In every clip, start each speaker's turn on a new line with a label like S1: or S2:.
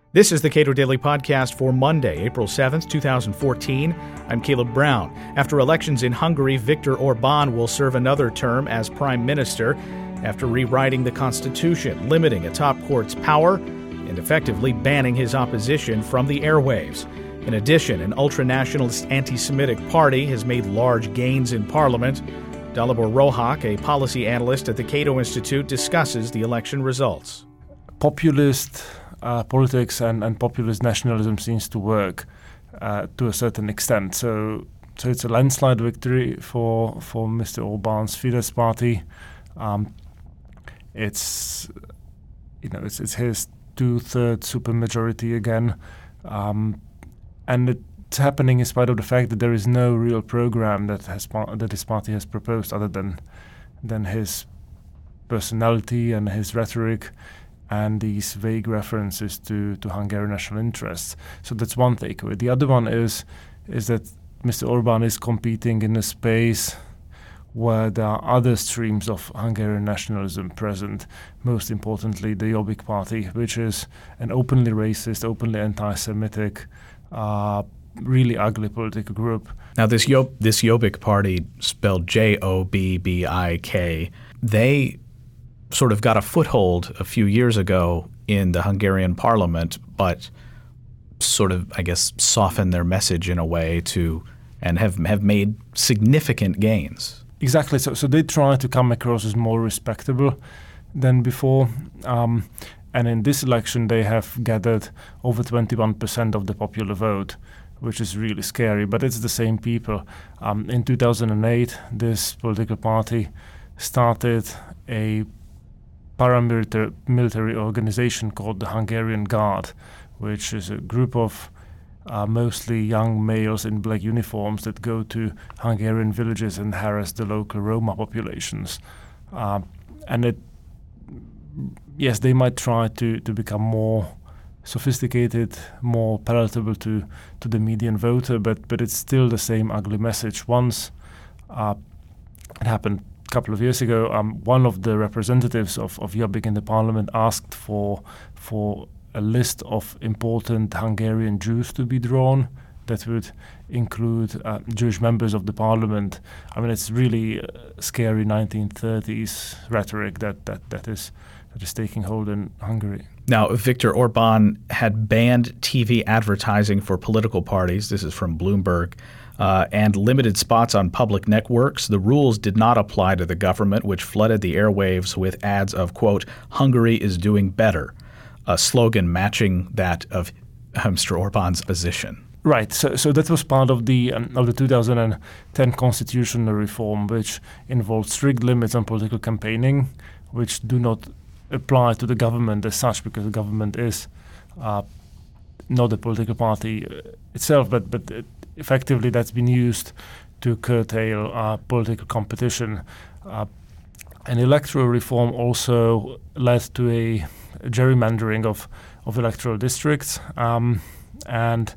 S1: This is the Cato Daily Podcast for Monday, April 7th, 2014. I'm Caleb Brown. After elections in Hungary, Viktor Orbán will serve another term as prime minister after rewriting the constitution, limiting a top court's power, and effectively banning his opposition from the airwaves. In addition, an ultranationalist anti-Semitic party has made large gains in parliament. Dalibor Rohak, a policy analyst at the Cato Institute, discusses the election results.
S2: Populist politics and populist nationalism seems to work to a certain extent. So it's a landslide victory for Mr. Orbán's Fidesz party. It's his 2/3 supermajority again, and it's happening in spite of the fact that there is no real program that his party has proposed other than his personality and his rhetoric and these vague references to Hungarian national interests. So that's one takeaway. The other one is that Mr. Orbán is competing in a space where there are other streams of Hungarian nationalism present, most importantly the Jobbik party, which is an openly racist, openly anti-Semitic, really ugly political group.
S1: Now this Jobbik party, spelled Jobbik, they sort of got a foothold a few years ago in the Hungarian parliament, but sort of, I guess, softened their message in a way and have made significant gains.
S2: Exactly. So they try to come across as more respectable than before. And in this election, they have gathered over 21% of the popular vote, which is really scary. But it's the same people. In 2008, this political party started a paramilitary organization called the Hungarian Guard, which is a group of mostly young males in black uniforms that go to Hungarian villages and harass the local Roma populations. They might try to become more sophisticated, more palatable to the median voter, but it's still the same ugly message. Once it happened a couple of years ago, one of the representatives of Jobbik in the parliament asked for a list of important Hungarian Jews to be drawn that would include Jewish members of the parliament. I mean, it's really scary 1930s rhetoric that is taking hold in Hungary.
S1: Now, Viktor Orbán had banned TV advertising for political parties. This is from Bloomberg. And limited spots on public networks. The rules did not apply to the government, which flooded the airwaves with ads of, quote, "Hungary is doing better," a slogan matching that of Mr. Orbán's position.
S2: Right. So that was part of the 2010 constitutional reform, which involved strict limits on political campaigning, which do not apply to the government as such, because the government is not a political party itself, but effectively that's been used to curtail political competition. And electoral reform also led to a gerrymandering of electoral districts. And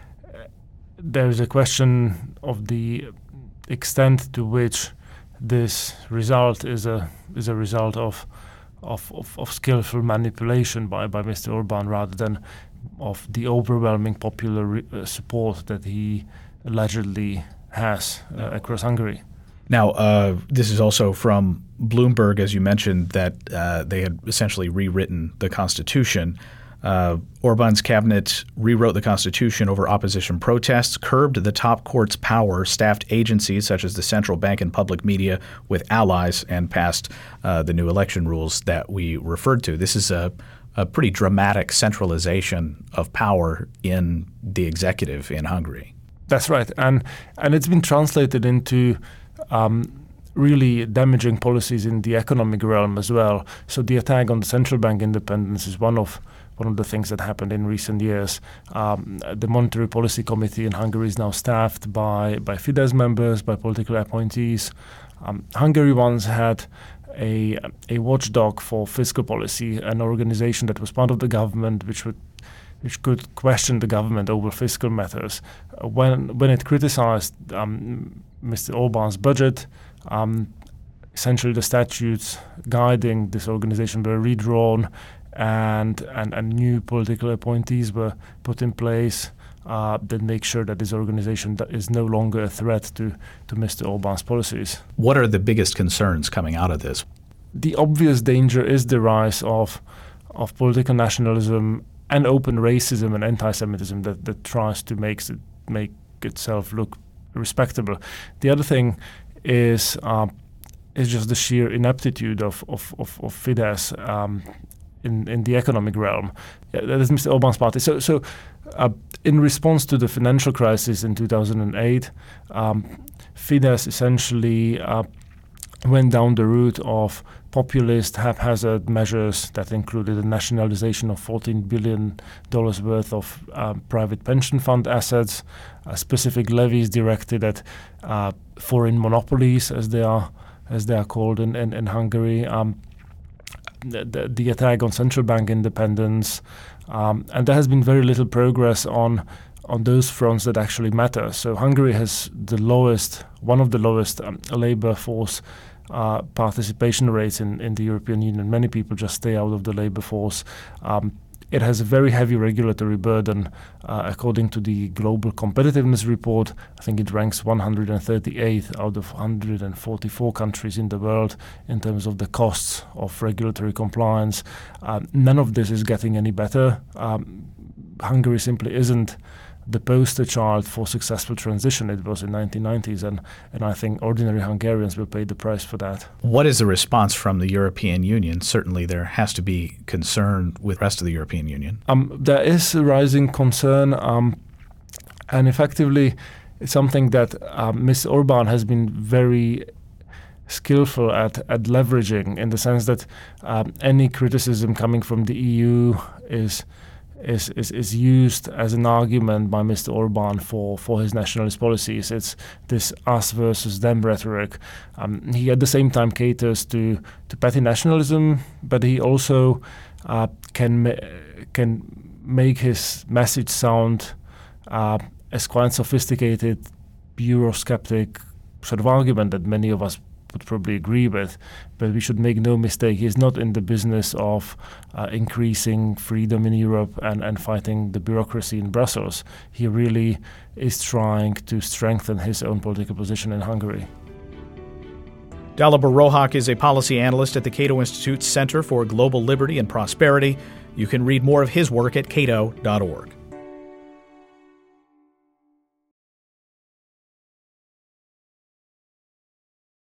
S2: there's a question of the extent to which this result is a result of skillful manipulation by Mr. Orbán rather than of the overwhelming popular support that he allegedly has across Hungary.
S1: Now, this is also from Bloomberg, as you mentioned, that they had essentially rewritten the Constitution. Orbán's cabinet rewrote the Constitution over opposition protests, curbed the top court's power, staffed agencies such as the central bank and public media with allies, and passed the new election rules that we referred to. This is a pretty dramatic centralization of power in the executive in Hungary.
S2: That's right. And it's been translated into really damaging policies in the economic realm as well. So the attack on the central bank independence is one of the things that happened in recent years. The Monetary Policy Committee in Hungary is now staffed by Fidesz members, by political appointees. Hungary once had a watchdog for fiscal policy, an organization that was part of the government which could question the government over fiscal matters. When it criticized Mr. Orbán's budget, essentially the statutes guiding this organization were redrawn and new political appointees were put in place that make sure that this organization is no longer a threat to Mr. Orbán's policies.
S1: What are the biggest concerns coming out of this?
S2: The obvious danger is the rise of political nationalism and open racism and anti-Semitism that tries to make itself look respectable. The other thing is just the sheer ineptitude of Fidesz in the economic realm. That is Mr. Orbán's party. So in response to the financial crisis in 2008, Fidesz essentially went down the route of populist, haphazard measures that included the nationalization of $14 billion worth of private pension fund assets, specific levies directed at foreign monopolies, as they are called in Hungary, the attack on central bank independence, and there has been very little progress on those fronts that actually matter. So Hungary has one of the lowest labor force participation rates in the European Union. Many people just stay out of the labor force. It has a very heavy regulatory burden. According to the Global Competitiveness Report, I think it ranks 138th out of 144 countries in the world in terms of the costs of regulatory compliance. None of this is getting any better. Hungary simply isn't the poster child for successful transition it was in the 1990s, and I think ordinary Hungarians will pay the price for that. What is the response from the European Union? Certainly there has to be concern with the rest of the European Union. There is a rising concern, and effectively it's something that Mr. Orbán has been very skillful at leveraging, in the sense that any criticism coming from the EU is used as an argument by Mr. Orbán for his nationalist policies. It's this us versus them rhetoric. He at the same time caters to petty nationalism, but he also can make his message sound as quite sophisticated, Eurosceptic sort of argument that many of us would probably agree with. But we should make no mistake, he's not in the business of increasing freedom in Europe and fighting the bureaucracy in Brussels. He really is trying to strengthen his own political position in Hungary.
S1: Dalibor Rohac is a policy analyst at the Cato Institute's Center for Global Liberty and Prosperity. You can read more of his work at cato.org.